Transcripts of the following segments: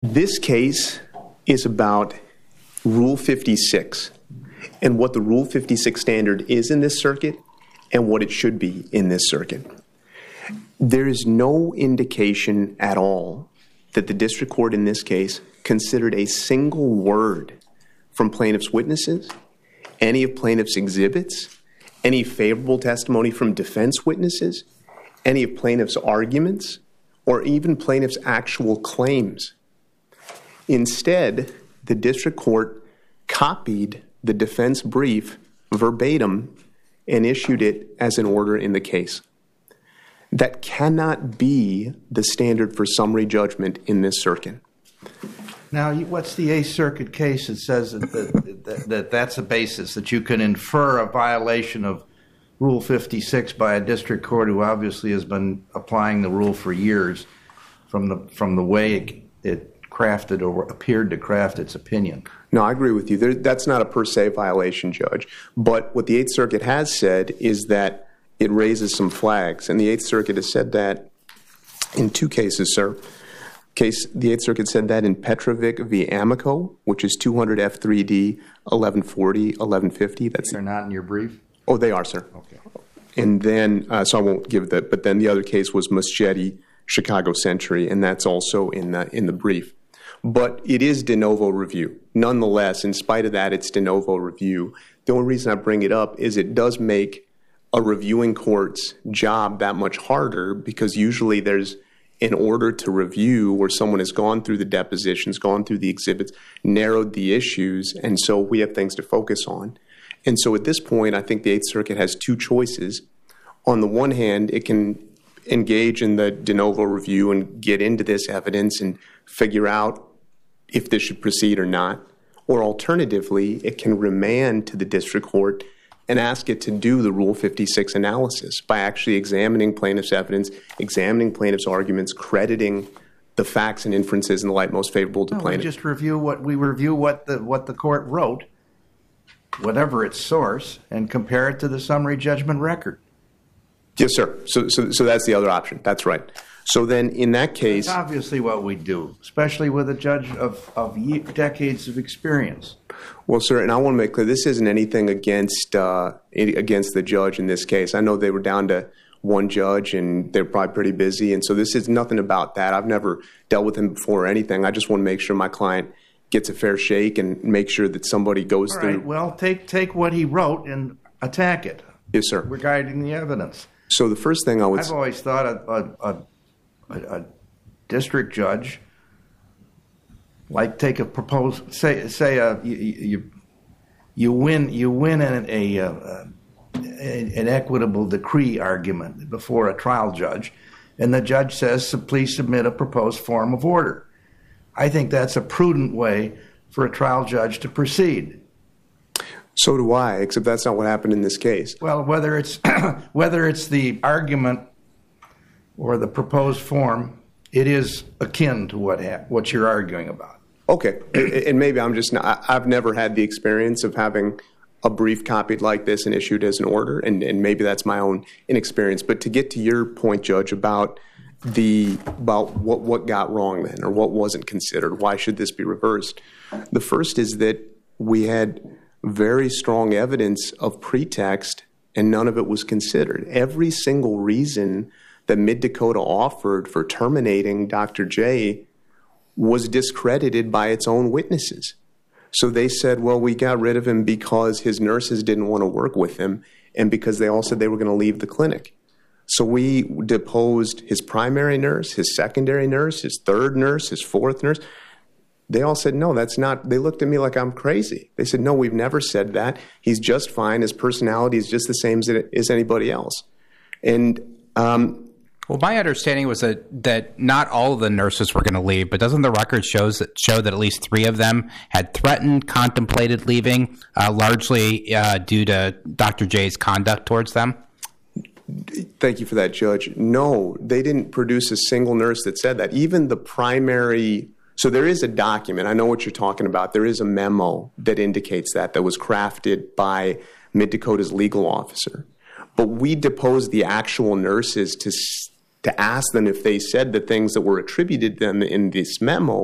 This case is about Rule 56 and what the Rule 56 standard is in this circuit and what it should be in this circuit. There is no indication at all that the district court in this case considered a single word from plaintiff's witnesses, any of plaintiff's exhibits, any favorable testimony from defense witnesses, any of plaintiff's arguments, or even plaintiff's actual claims. Instead, the district court copied the defense brief verbatim and issued it as an order in the case. That cannot be the standard for summary judgment in this circuit. Now, what's the Eighth Circuit case that says that's a basis, that you can infer a violation of Rule 56 by a district court who obviously has been applying the rule for years from the way it crafted or appeared to craft its opinion? No, I agree with you. That's not a per se violation, Judge. But what the Eighth Circuit has said is that it raises some flags. And the Eighth Circuit has said that in two cases, sir. The Eighth Circuit said that in Petrovic v. Amico, which is 200 F3D 1140, 1150. They're not in your brief? Oh, they are, sir. Okay. And then, so I won't give that, but then the other case was Muschietti, Chicago Century, and that's also in the brief. But it is de novo review. Nonetheless, in spite of that, it's de novo review. The only reason I bring it up is it does make a reviewing court's job that much harder, because usually there's an order to review where someone has gone through the depositions, gone through the exhibits, narrowed the issues, and so we have things to focus on. And so at this point, I think the Eighth Circuit has two choices. On the one hand, it can engage in the de novo review and get into this evidence and figure out if this should proceed or not. Or alternatively, it can remand to the district court and ask it to do the Rule 56 analysis by actually examining plaintiff's evidence, examining plaintiff's arguments, crediting the facts and inferences in the light most favorable to plaintiff. We just review what the court wrote, whatever its source, and compare it to the summary judgment record. Yes, sir. So that's the other option. That's right. So then in that case... That's obviously what we do, especially with a judge of decades of experience. Well, sir, and I want to make clear, this isn't anything against the judge in this case. I know they were down to one judge, and they're probably pretty busy, and so this is nothing about that. I've never dealt with him before or anything. I just want to make sure my client gets a fair shake and make sure that somebody goes through... All right, well, take what he wrote and attack it. Yes, sir. Regarding the evidence. So the first thing I would... I've always thought a district judge, like take a proposed, say you win an equitable decree argument before a trial judge, and the judge says, so please submit a proposed form of order. I think that's a prudent way for a trial judge to proceed. So do I, except that's not what happened in this case. Well, whether it's the argument or the proposed form, it is akin to what you're arguing about. Okay, and maybe I'm just not, I've never had the experience of having a brief copied like this and issued as an order, and maybe that's my own inexperience. But to get to your point, Judge, about what got wrong then, or what wasn't considered, why should this be reversed? The first is that we had very strong evidence of pretext, and none of it was considered. Every single reason that Mid-Dakota offered for terminating Dr. J was discredited by its own witnesses. So they said, well, we got rid of him because his nurses didn't want to work with him, and because they all said they were going to leave the clinic. So we deposed his primary nurse, his secondary nurse, his third nurse, his fourth nurse. They all said, no, that's not. They looked at me like I'm crazy. They said, no, we've never said that. He's just fine. His personality is just the same as anybody else. And well, my understanding was that not all of the nurses were going to leave, but doesn't the record show that at least 3 of them had threatened, contemplated leaving, largely due to Dr. J's conduct towards them? Thank you for that, Judge. No, they didn't produce a single nurse that said that. Even the primary... So there is a document. I know what you're talking about. There is a memo that indicates that was crafted by Mid-Dakota's legal officer. But we deposed the actual nurses to ask them if they said the things that were attributed to them in this memo,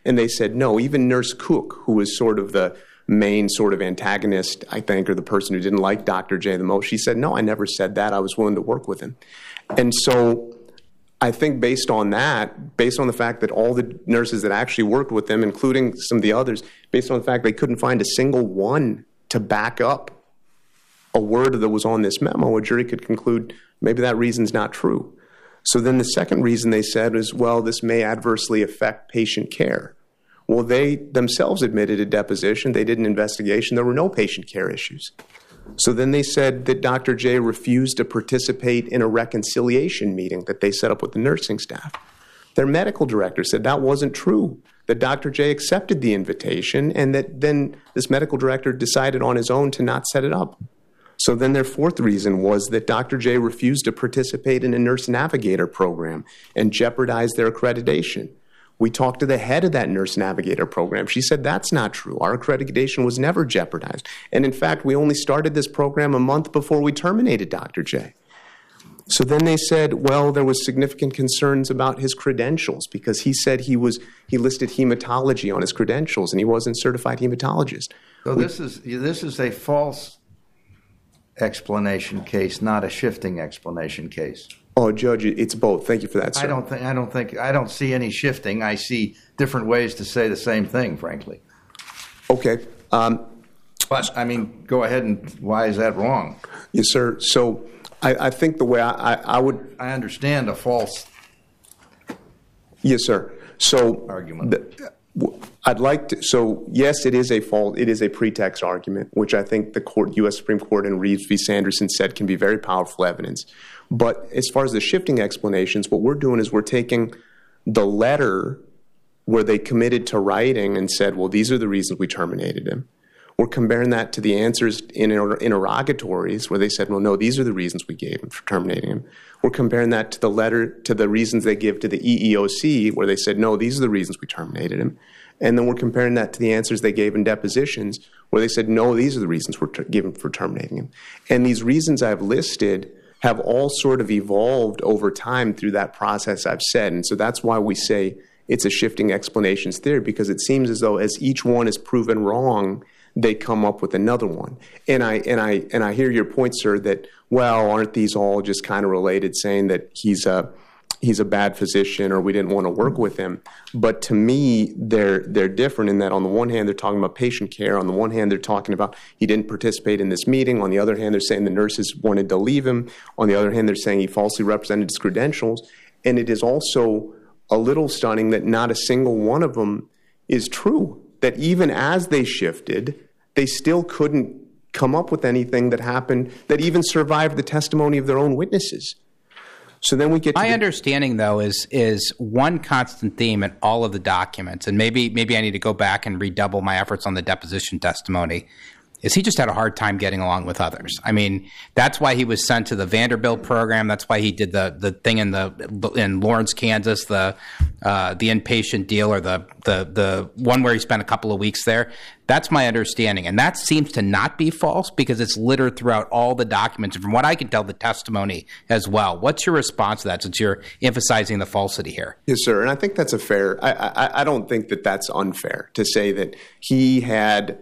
And they said, no, even Nurse Cook, who was sort of the main sort of antagonist, I think, or the person who didn't like Dr. J the most, she said, no, I never said that. I was willing to work with him. And so I think based on that, based on the fact that all the nurses that actually worked with them, including some of the others, based on the fact they couldn't find a single one to back up a word that was on this memo, a jury could conclude maybe that reason's not true. So then the second reason they said is, well, this may adversely affect patient care. Well, they themselves admitted at deposition, they did an investigation, there were no patient care issues. So then they said that Dr. J refused to participate in a reconciliation meeting that they set up with the nursing staff. Their medical director said that wasn't true, that Dr. J accepted the invitation and that then this medical director decided on his own to not set it up. So then their fourth reason was that Dr. J refused to participate in a nurse navigator program and jeopardized their accreditation. We talked to the head of that nurse navigator program. She said that's not true. Our accreditation was never jeopardized. And in fact, we only started this program a month before we terminated Dr. J. So then they said, well, there was significant concerns about his credentials because he said he listed hematology on his credentials and he wasn't a certified hematologist. So this is a false explanation case, not a shifting explanation case. Oh, Judge, it's both. Thank you for that, sir. I don't see any shifting. I see different ways to say the same thing, frankly. Okay. But, I mean, go ahead and why is that wrong? Yes, sir. So I think the way I would... I understand a false... Yes, sir. So... argument. I'd like to... So, yes, it is a pretext argument, which I think the U.S. Supreme Court in Reeves v. Sanderson said can be very powerful evidence. But as far as the shifting explanations, what we're doing is we're taking the letter where they committed to writing and said, well, these are the reasons we terminated him. We're comparing that to the answers in interrogatories where they said, well, no, these are the reasons we gave him for terminating him. We're comparing that to the letter, to the reasons they give to the EEOC where they said, no, these are the reasons we terminated him. And then we're comparing that to the answers they gave in depositions where they said, no, these are the reasons we're given for terminating him. And these reasons I've listed have all sort of evolved over time through that process I've said. And so that's why we say it's a shifting explanations theory, because it seems as though as each one is proven wrong, they come up with another one. And I hear your point, sir, that, well, aren't these all just kind of related, saying that he's a bad physician or we didn't want to work with him. But to me, they're different in that on the one hand, they're talking about patient care. On the one hand, they're talking about he didn't participate in this meeting. On the other hand, they're saying the nurses wanted to leave him. On the other hand, they're saying he falsely represented his credentials. And it is also a little stunning that not a single one of them is true, that even as they shifted, they still couldn't come up with anything that happened that even survived the testimony of their own witnesses. So then we get to my understanding, though, is one constant theme in all of the documents, and maybe I need to go back and redouble my efforts on the deposition testimony, is he just had a hard time getting along with others. I mean, that's why he was sent to the Vanderbilt program. That's why he did the thing in Lawrence, Kansas, the inpatient deal, or the one where he spent a couple of weeks there. That's my understanding. And that seems to not be false because it's littered throughout all the documents. And from what I can tell, the testimony as well. What's your response to that, since you're emphasizing the falsity here? Yes, sir. And I think that's a fair – I don't think that that's unfair to say that he had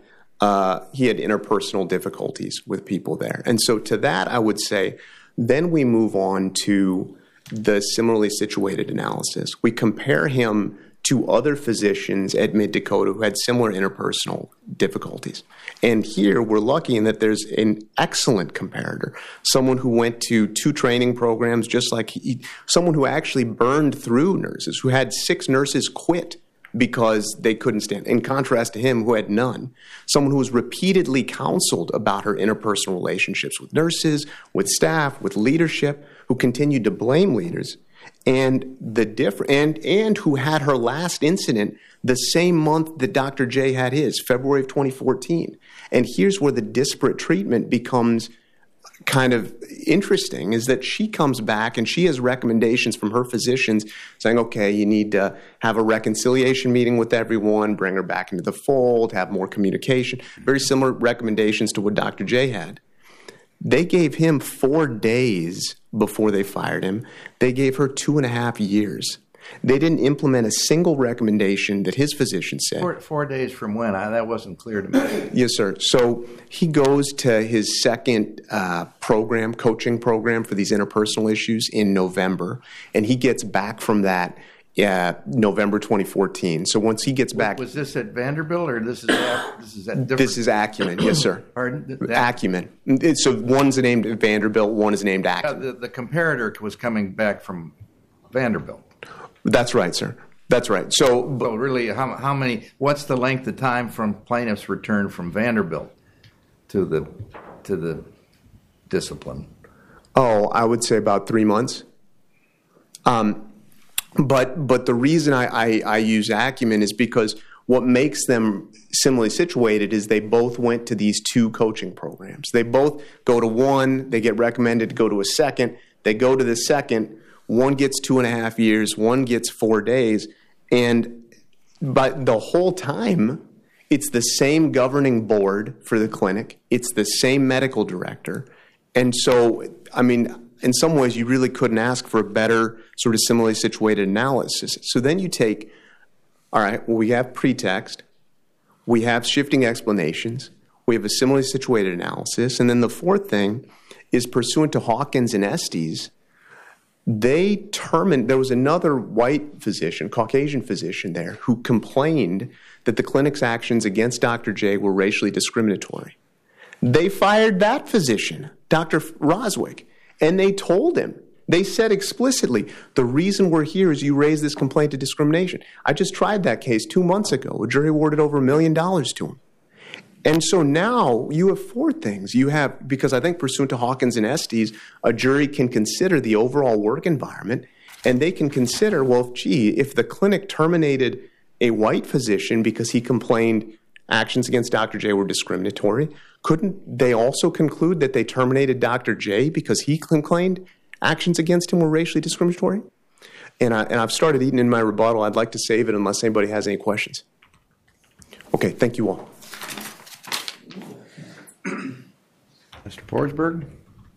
interpersonal difficulties with people there. And so to that, I would say then we move on to the similarly situated analysis. We compare him to other physicians at Mid-Dakota who had similar interpersonal difficulties. And here we're lucky in that there's an excellent comparator, someone who went to 2 training programs, just like someone who actually burned through nurses, who had 6 nurses quit because they couldn't stand, in contrast to him who had none. Someone who was repeatedly counseled about her interpersonal relationships with nurses, with staff, with leadership, who continued to blame leaders, and who had her last incident the same month that Dr. J had his, February of 2014. And here's where the disparate treatment becomes kind of interesting, is that she comes back and she has recommendations from her physicians saying, okay, you need to have a reconciliation meeting with everyone, bring her back into the fold, have more communication. Very similar recommendations to what Dr. J had. They gave him 4 days before they fired him. They gave her 2.5 years. They didn't implement a single recommendation that his physician said. 4 days from when? That wasn't clear to me. Yes, sir. So he goes to his second coaching program for these interpersonal issues in November, and he gets back from that November 2014. So once he gets back... Was this at Vanderbilt, or this is at different... This is Acumen, yes, sir. Pardon? Acumen. So one's named Vanderbilt, one is named Acumen. The comparator was coming back from Vanderbilt. That's right, sir. That's right. So really, how many? What's the length of time from plaintiff's return from Vanderbilt to the discipline? Oh, I would say about 3 months. But the reason I use Acumen is because what makes them similarly situated is they both went to these 2 coaching programs. They both go to one, they get recommended to go to a second, they go to the second. One gets 2.5 years, one gets 4 days. But the whole time, it's the same governing board for the clinic. It's the same medical director. And so, I mean, in some ways, you really couldn't ask for a better sort of similarly situated analysis. So then you take, all right, well, we have pretext. We have shifting explanations. We have a similarly situated analysis. And then the fourth thing is pursuant to Hawkins and Estes, there was another white physician, Caucasian physician there, who complained that the clinic's actions against Dr. J were racially discriminatory. They fired that physician, Dr. Roswick, and they told him, they said explicitly, the reason we're here is you raised this complaint of discrimination. I just tried that case 2 months ago. A jury awarded over $1 million to him. And so now you have 4 things. You have, because I think pursuant to Hawkins and Estes, a jury can consider the overall work environment, and they can consider, well, if the clinic terminated a white physician because he complained actions against Dr. J were discriminatory, couldn't they also conclude that they terminated Dr. J because he complained actions against him were racially discriminatory? And I've started eating in my rebuttal. I'd like to save it unless anybody has any questions. Okay, thank you all. Mr. Forsberg?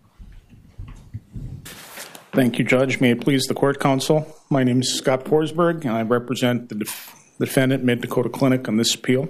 Thank you, Judge. May it please the Court Counsel. My name is Scott Forsberg, and I represent the defendant, Mid-Dakota Clinic, on this appeal.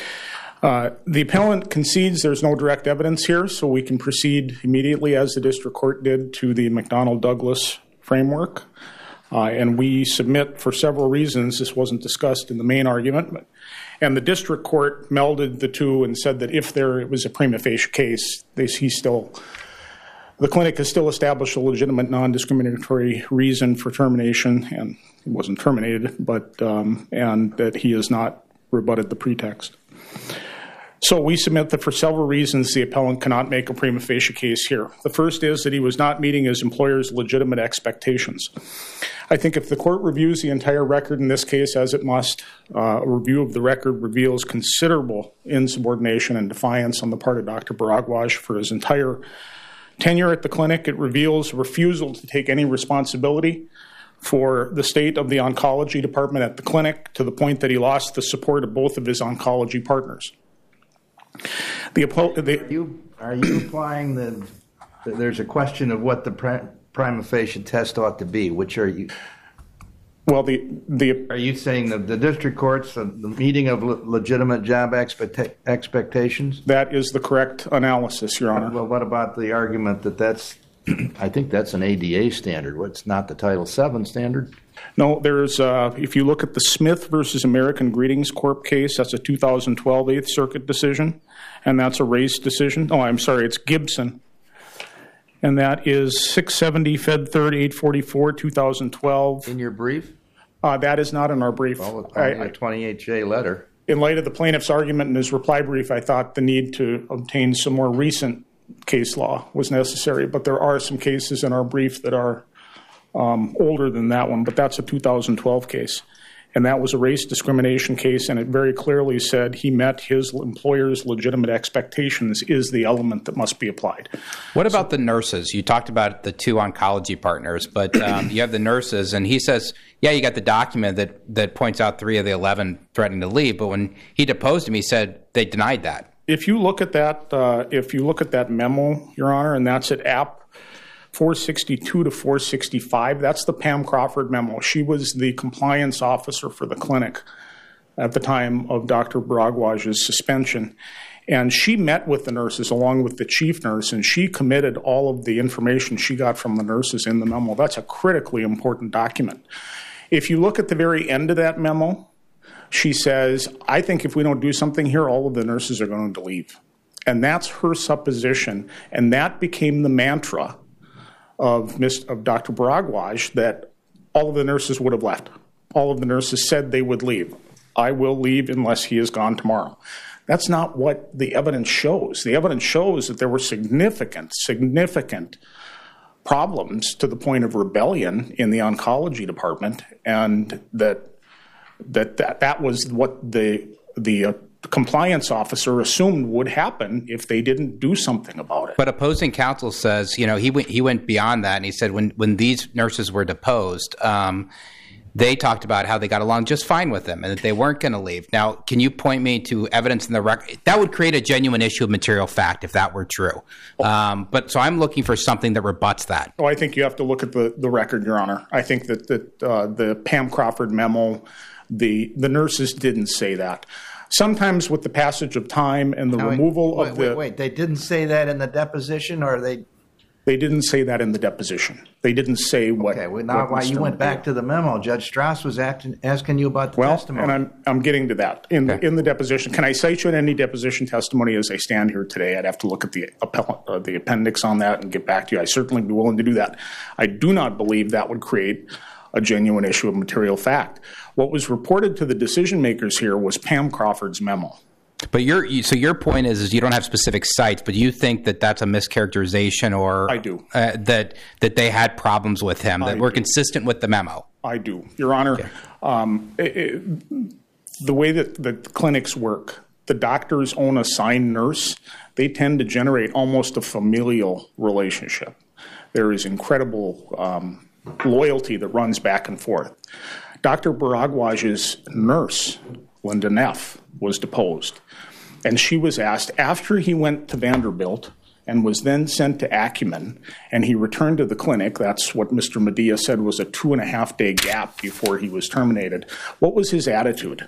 The appellant concedes there's no direct evidence here, so we can proceed immediately, as the district court did, to the McDonnell-Douglas framework. And we submit for several reasons. This wasn't discussed in the main argument. And the district court melded the two and said that if there was a prima facie case, the clinic has still established a legitimate non-discriminatory reason for termination, and it wasn't terminated, but and that he has not rebutted the pretext. So we submit that for several reasons the appellant cannot make a prima facie case here. The first is that he was not meeting his employer's legitimate expectations. I think if the court reviews the entire record in this case, as it must, a review of the record reveals considerable insubordination and defiance on the part of Dr. Baragwaj for his entire tenure at the clinic. It reveals refusal to take any responsibility for the state of the oncology department at the clinic, to the point that he lost the support of both of his oncology partners. Are you applying there's a question of what the prima facie test ought to be? Which are you? Well, are you saying that the district court's the meeting of legitimate job expectations? That is the correct analysis, Your Honor. Well, what about the argument that that's, I think that's an ADA standard. What's not the Title VII standard? No, there's, if you look at the Smith versus American Greetings Corp case, that's a 2012 Eighth Circuit decision, and that's a race decision. Oh, I'm sorry, it's Gibson. And that is 670 Fed 3rd 844, 2012. In your brief? That is not in our brief. Well, a 28J letter. In light of the plaintiff's argument in his reply brief, I thought the need to obtain some more recent case law was necessary, but there are some cases in our brief that are older than that one, but that's a 2012 case. And that was a race discrimination case, and it very clearly said he met his employer's legitimate expectations is the element that must be applied. What about the nurses? You talked about the 2 oncology partners, but you have the nurses, and he says, yeah, you got the document that points out 3 of the 11 threatening to leave, but when he deposed him, he said they denied that. If you look at that, memo, Your Honor, and that's at App 462 to 465. That's the Pam Crawford memo. She was the compliance officer for the clinic at the time of Dr. Bharagwaj's suspension. And she met with the nurses along with the chief nurse, and she committed all of the information she got from the nurses in the memo. That's a critically important document. If you look at the very end of that memo, she says, I think if we don't do something here, all of the nurses are going to leave. And that's her supposition. And that became the mantra of Dr. Bharagwaj, that all of the nurses would have left. All of the nurses said they would leave. I will leave unless he is gone tomorrow. That's not what the evidence shows. The evidence shows that there were significant problems to the point of rebellion in the oncology department, and that was what the compliance officer assumed would happen if they didn't do something about it. But opposing counsel says, he went beyond that, and he said when these nurses were deposed, they talked about how they got along just fine with them and that they weren't going to leave. Now, can you point me to evidence in the record? That would create a genuine issue of material fact if that were true. But so I'm looking for something that rebuts that. Oh, I think you have to look at the record, Your Honor. I think that the Pam Crawford memo, the nurses didn't say that. Sometimes with the passage of time and the removal of the... Wait, they didn't say that in the deposition, or they... They didn't say that in the deposition. They didn't say what... Okay, well, now why you went back to the memo. Judge Strauss was asking you about the testimony. Well, and I'm getting to that. In the deposition, can I cite you in any deposition testimony as I stand here today? I'd have to look at the appendix on that and get back to you. I'd certainly be willing to do that. I do not believe that would create a genuine issue of material fact. What was reported to the decision makers here was Pam Crawford's memo. But your point is you don't have specific sites, but you think that that's a mischaracterization, or I do that they had problems with him that were consistent with the memo. I do, Your Honor. Okay. The way that the clinics work, the doctor's own assigned nurse, they tend to generate almost a familial relationship. There is incredible loyalty that runs back and forth. Dr. Bharagwaj's nurse, Linda Neff, was deposed. And she was asked, after he went to Vanderbilt and was then sent to Acumen, and he returned to the clinic, that's what Mr. Medea said was a 2.5-day gap before he was terminated, what was his attitude?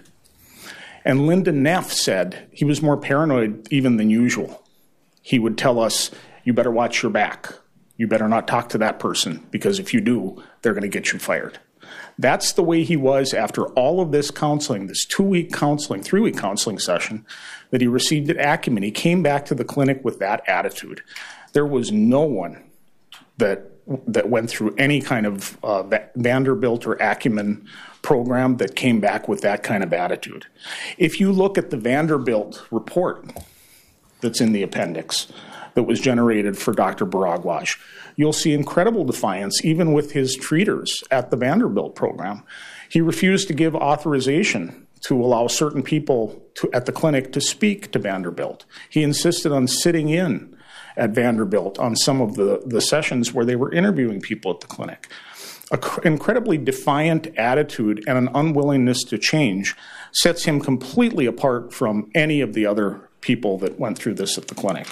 And Linda Neff said he was more paranoid even than usual. He would tell us, you better watch your back. You better not talk to that person, because if you do, they're going to get you fired. That's the way he was after all of this counseling, this 3-week counseling session that he received at Acumen. He came back to the clinic with that attitude. There was no one that went through any kind of Vanderbilt or Acumen program that came back with that kind of attitude. If you look at the Vanderbilt report that's in the appendix that was generated for Dr. Bharagwaj, you'll see incredible defiance even with his treaters at the Vanderbilt program. He refused to give authorization to allow certain people at the clinic to speak to Vanderbilt. He insisted on sitting in at Vanderbilt on some of the sessions where they were interviewing people at the clinic. An incredibly defiant attitude and an unwillingness to change sets him completely apart from any of the other people that went through this at the clinic.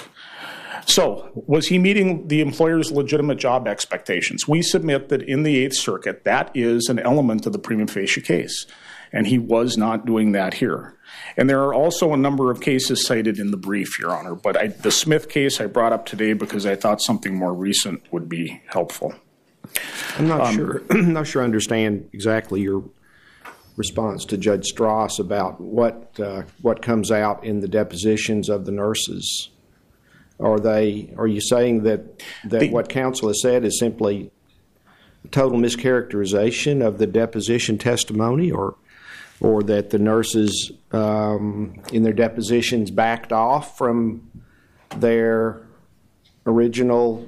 So, was he meeting the employer's legitimate job expectations? We submit that in the Eighth Circuit, that is an element of the prima facie case, and he was not doing that here. And there are also a number of cases cited in the brief, Your Honor, but the Smith case I brought up today because I thought something more recent would be helpful. I'm not sure I understand exactly your response to Judge Strauss about what comes out in the depositions of the nurses. Are you saying that what counsel has said is simply total mischaracterization of the deposition testimony, or that the nurses in their depositions backed off from their original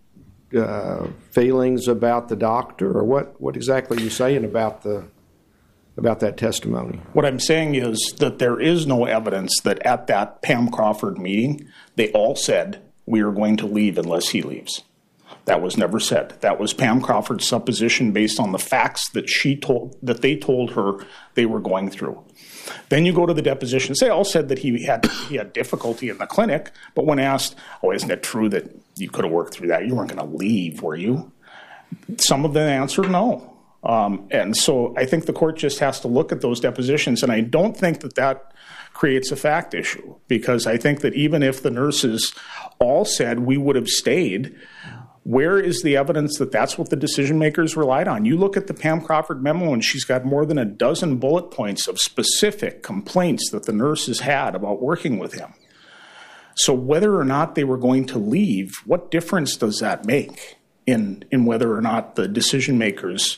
feelings about the doctor, or what exactly are you saying about that testimony? What I'm saying is that there is no evidence that at that Pam Crawford meeting, they all said, we are going to leave unless he leaves. That was never said. That was Pam Crawford's supposition based on the facts that they told her they were going through. Then you go to the depositions. They all said that he had difficulty in the clinic, but when asked, isn't it true that you could have worked through that? You weren't going to leave, were you? Some of them answered no. And so I think the court just has to look at those depositions, and I don't think that creates a fact issue, because I think that even if the nurses all said we would have stayed, where is the evidence that that's what the decision makers relied on? You look at the Pam Crawford memo, and she's got more than a dozen bullet points of specific complaints that the nurses had about working with him. So whether or not they were going to leave, what difference does that make in whether or not the decision makers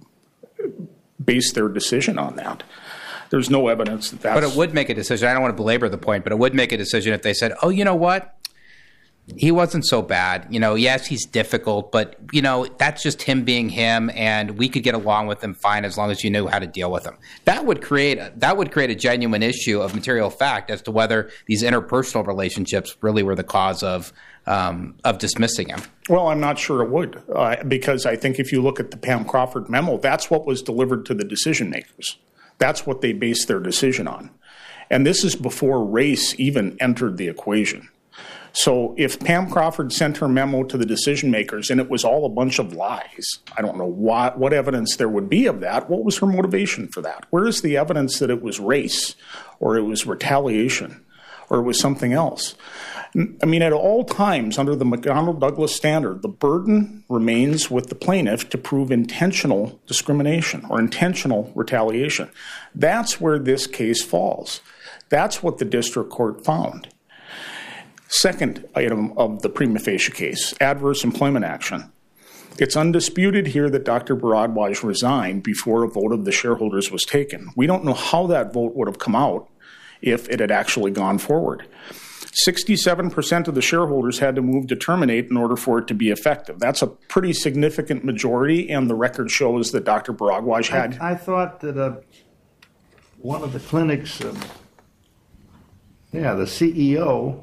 base their decision on that? There's no evidence that that's... But it would make a decision. I don't want to belabor the point, but it would make a decision if they said, you know what? He wasn't so bad. Yes, he's difficult, but, that's just him being him, and we could get along with him fine as long as you knew how to deal with him. That would create a genuine issue of material fact as to whether these interpersonal relationships really were the cause of dismissing him. Well, I'm not sure it would, because I think if you look at the Pam Crawford memo, that's what was delivered to the decision makers. That's what they based their decision on. And this is before race even entered the equation. So if Pam Crawford sent her memo to the decision makers and it was all a bunch of lies, I don't know what evidence there would be of that. What was her motivation for that? Where is the evidence that it was race, or it was retaliation, or it was something else? I mean, at all times under the McDonnell-Douglas standard, the burden remains with the plaintiff to prove intentional discrimination or intentional retaliation. That's where this case falls. That's what the district court found. Second item of the prima facie case, adverse employment action. It's undisputed here that Dr. Bharadwaj resigned before a vote of the shareholders was taken. We don't know how that vote would have come out if it had actually gone forward. 67% of the shareholders had to move to terminate in order for it to be effective. That's a pretty significant majority, and the record shows that Dr. Bharadwaj had... I thought that one of the clinics, the CEO...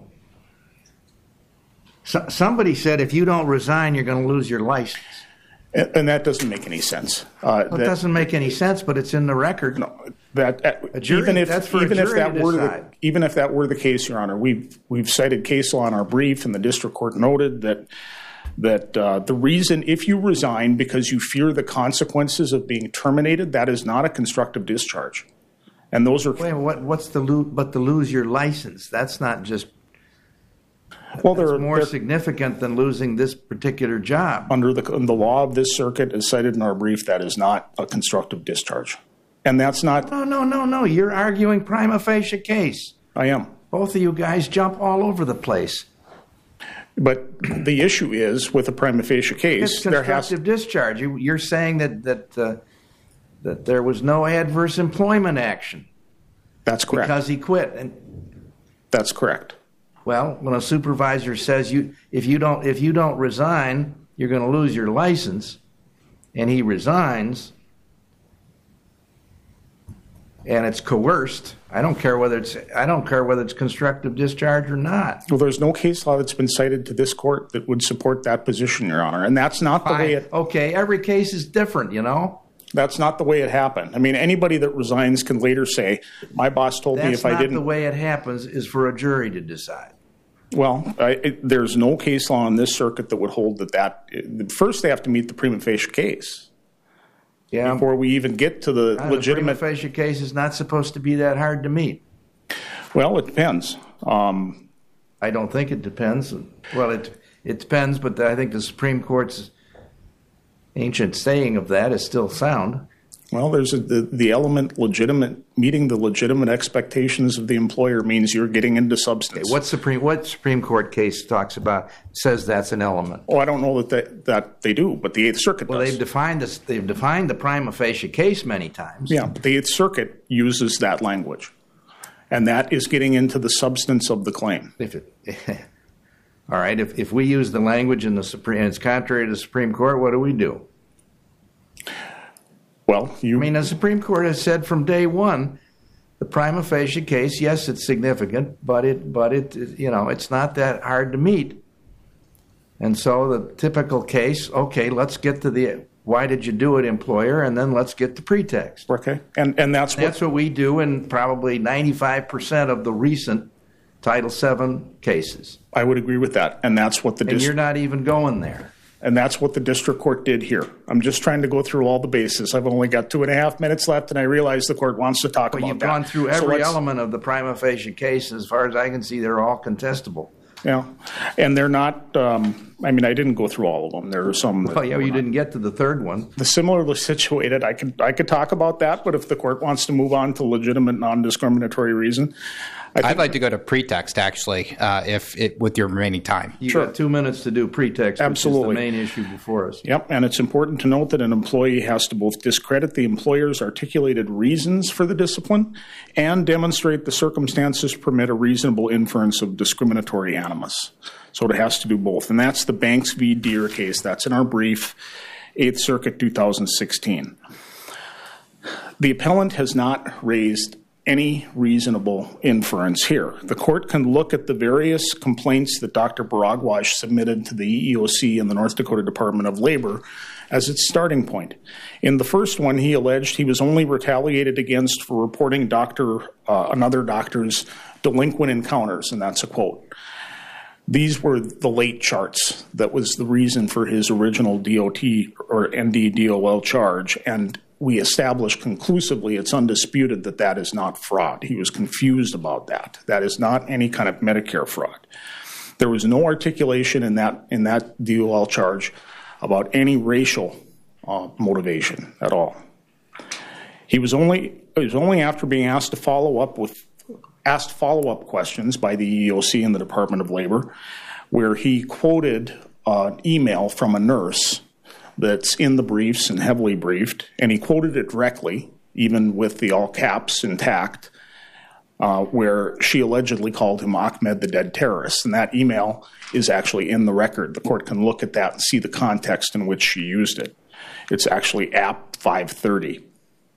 somebody said if you don't resign, you're going to lose your license. And that doesn't make any sense. It doesn't make any sense, but it's in the record. No, even if that were the case, Your Honor, we've cited case law in our brief, and the district court noted that the reason if you resign because you fear the consequences of being terminated, that is not a constructive discharge. And those are... Wait, what's to lose your license? That's not just... Well, that's more significant than losing this particular job. Under the law of this circuit, as cited in our brief, that is not a constructive discharge. And that's not... No. You're arguing prima facie case. I am. Both of you guys jump all over the place. But the issue is, with a prima facie case... It's constructive discharge. You're saying that there was no adverse employment action. That's correct. Because he quit. That's correct. Well, when a supervisor says if you don't resign, you're going to lose your license, and he resigns, and it's coerced, I don't care whether it's constructive discharge or not. Well, there's no case law that's been cited to this court that would support that position, Your Honor, and that's not the way it... Okay, every case is different, That's not the way it happened. I mean, anybody that resigns can later say, my boss told me if I didn't... That's not the way it happens, is for a jury to decide. Well, there's no case law in this circuit that would hold that. First, they have to meet the prima facie case. Yeah. Before we even get to the legitimate... The prima facie case is not supposed to be that hard to meet. Well, it depends. I don't think it depends. Well, it depends, but I think the Supreme Court's ancient saying of that is still sound. Well, there's the element meeting the legitimate expectations of the employer means you're getting into substance. Okay, what Supreme Court case says that's an element? Oh, I don't know that they do, but the Eighth Circuit does. Well, they've defined the prima facie case many times. Yeah, but the Eighth Circuit uses that language, and that is getting into the substance of the claim. All right, if we use the language in the Supreme, and it's contrary to the Supreme Court, what do we do? Well, the Supreme Court has said from day one, the prima facie case, yes, it's significant, but it's not that hard to meet. And so the typical case, okay, let's get to why did you do it, employer, and then let's get the pretext. Okay, and that's what we do in probably 95% of the recent Title VII cases. I would agree with that, and that's what the and you're not even going there. And that's what the district court did here. I'm just trying to go through all the bases. I've only got 2.5 minutes left, and I realize the court wants to talk about that. Well, you've gone through every element of the prima facie case. As far as I can see, they're all contestable. Yeah, and they're not. I didn't go through all of them. There are some. Well, yeah, you didn't get to the third one. The similarly situated, I could talk about that, but if the court wants to move on to legitimate non-discriminatory reason, I'd like to go to pretext, actually, with your remaining time. You've got 2 minutes to do pretext, Absolutely. Which is the main issue before us. Yep, and it's important to note that an employee has to both discredit the employer's articulated reasons for the discipline and demonstrate the circumstances permit a reasonable inference of discriminatory animus. So it has to do both, and that's the Banks v. Deere case. That's in our brief, 8th Circuit, 2016. The appellant has not raised any reasonable inference here. The court can look at the various complaints that Dr. Baragwaj submitted to the EEOC and the North Dakota Department of Labor as its starting point. In the first one, he alleged he was only retaliated against for reporting another doctor's delinquent encounters, and that's a quote. These were the late charts. That was the reason for his original DOT or ND-DOL charge, and we established conclusively, it's undisputed that is not fraud. He was confused about that. That is not any kind of Medicare fraud. There was no articulation in that DOL charge about any racial motivation at all. It was only after being asked follow-up questions by the EEOC and the Department of Labor, where he quoted an email from a nurse that's in the briefs and heavily briefed, and he quoted it directly, even with the all caps intact, where she allegedly called him Ahmed the dead terrorist. And that email is actually in the record. The court can look at that and see the context in which she used it. It's actually App 530.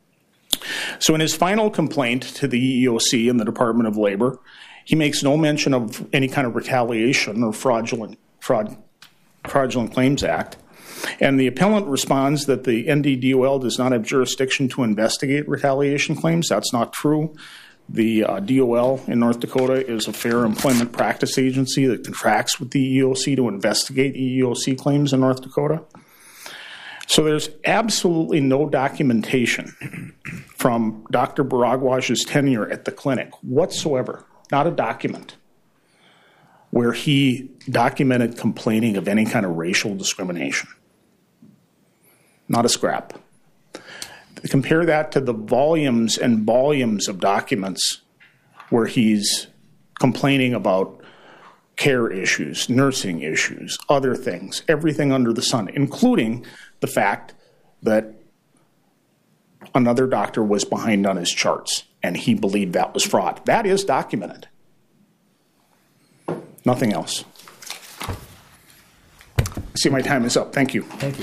So in his final complaint to the EEOC and the Department of Labor, he makes no mention of any kind of retaliation or Fraudulent Claims Act. And the appellant responds that the ND-DOL does not have jurisdiction to investigate retaliation claims. That's not true. The DOL in North Dakota is a fair employment practice agency that contracts with the EEOC to investigate EEOC claims in North Dakota. So there's absolutely no documentation from Dr. Baragwaj's tenure at the clinic whatsoever, not a document, where he documented complaining of any kind of racial discrimination. Not a scrap. Compare that to the volumes and volumes of documents where he's complaining about care issues, nursing issues, other things, everything under the sun, including the fact that another doctor was behind on his charts and he believed that was fraud. That is documented. Nothing else. I see my time is up. Thank you. Thank you.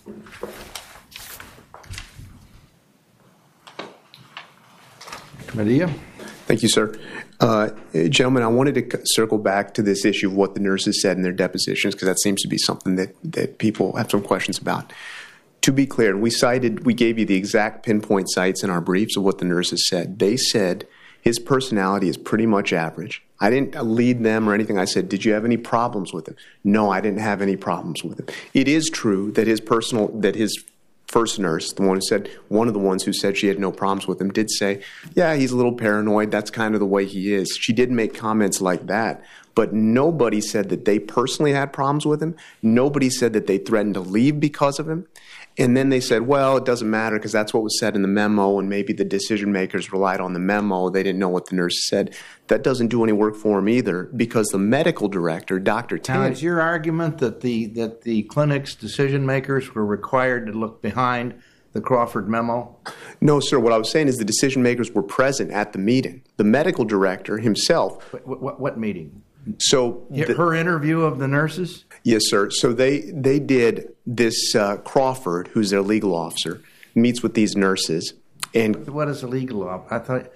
Medea? Thank you, sir. Gentlemen, I wanted to circle back to this issue of what the nurses said in their depositions, because that seems to be something that people have some questions about. To be clear, we gave you the exact pinpoint sites in our briefs of what the nurses said. They said his personality is pretty much average. I didn't lead them or anything. I said, did you have any problems with him? No, I didn't have any problems with him. It is true that his first nurse, one of the ones who said she had no problems with him, did say, yeah, he's a little paranoid. That's kind of the way he is. She did make comments like that, but nobody said that they personally had problems with him. Nobody said that they threatened to leave because of him. And then they said, well, it doesn't matter because that's what was said in the memo, and maybe the decision makers relied on the memo. They didn't know what the nurse said. That doesn't do any work for him either, because the medical director, Dr. Tan. Now, is your argument that the clinic's decision makers were required to look behind the Crawford memo? No, sir. What I was saying is the decision makers were present at the meeting. The medical director himself. What meeting? So her interview of the nurses? Yes, sir. So they did this. Crawford, who's their legal officer, meets with these nurses. And what is a legal officer? I thought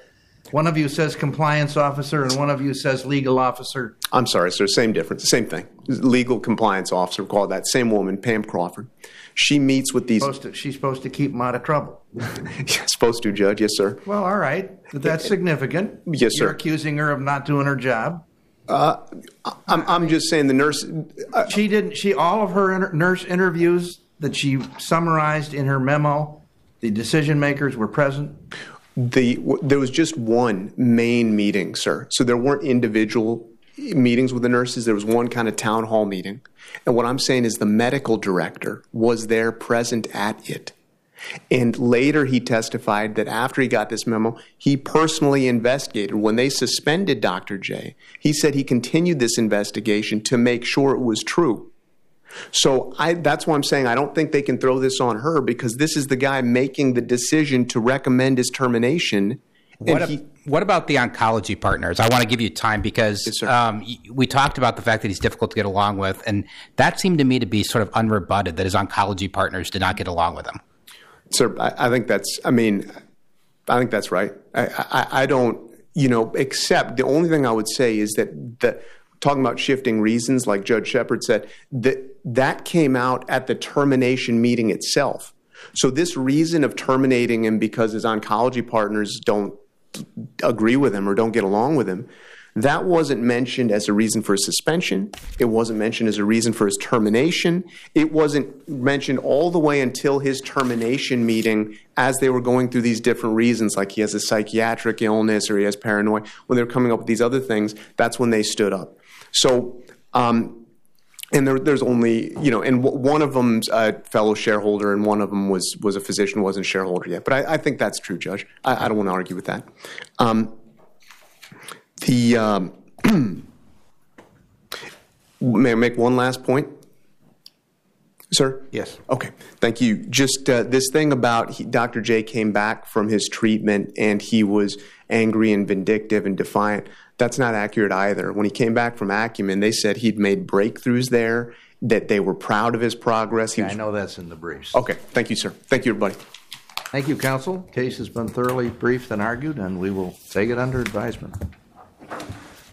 One of you says compliance officer and one of you says legal officer. I'm sorry, sir. Same difference. Same thing. Legal compliance officer, called that same woman, Pam Crawford. She meets with these. She's supposed to keep them out of trouble. Supposed to, Judge. Yes, sir. Well, all right. But that's significant. Yes, sir. You're accusing her of not doing her job. I'm just saying the nurse. She didn't. All of her nurse interviews that she summarized in her memo, the decision makers were present. There was just one main meeting, sir. So there weren't individual meetings with the nurses. There was one kind of town hall meeting. And what I'm saying is the medical director was there present at it. And later he testified that after he got this memo, he personally investigated. When they suspended Dr. J, he said he continued this investigation to make sure it was true. So that's why I'm saying I don't think they can throw this on her, because this is the guy making the decision to recommend his termination. What about the oncology partners? I want to give you time because we talked about the fact that he's difficult to get along with, and that seemed to me to be sort of unrebutted, that his oncology partners did not get along with him. Sir, I think that's right. I don't, except the only thing I would say is that talking about shifting reasons, like Judge Shepard said, that came out at the termination meeting itself. So this reason of terminating him because his oncology partners don't agree with him or don't get along with him, that wasn't mentioned as a reason for his suspension. It wasn't mentioned as a reason for his termination. It wasn't mentioned all the way until his termination meeting as they were going through these different reasons, like he has a psychiatric illness or he has paranoia. When they were coming up with these other things, that's when they stood up. So, and there's only, and one of them's a fellow shareholder and one of them was a physician, wasn't a shareholder yet. But I think that's true, Judge. I don't want to argue with that. May I make one last point, sir? Yes. Okay. Thank you. Just this thing about Dr. J came back from his treatment and he was angry and vindictive and defiant. That's not accurate either. When he came back from Acumen, they said he'd made breakthroughs there, that they were proud of his progress. I know that's in the briefs. Okay. Thank you, sir. Thank you, everybody. Thank you, counsel. Case has been thoroughly briefed and argued, and we will take it under advisement.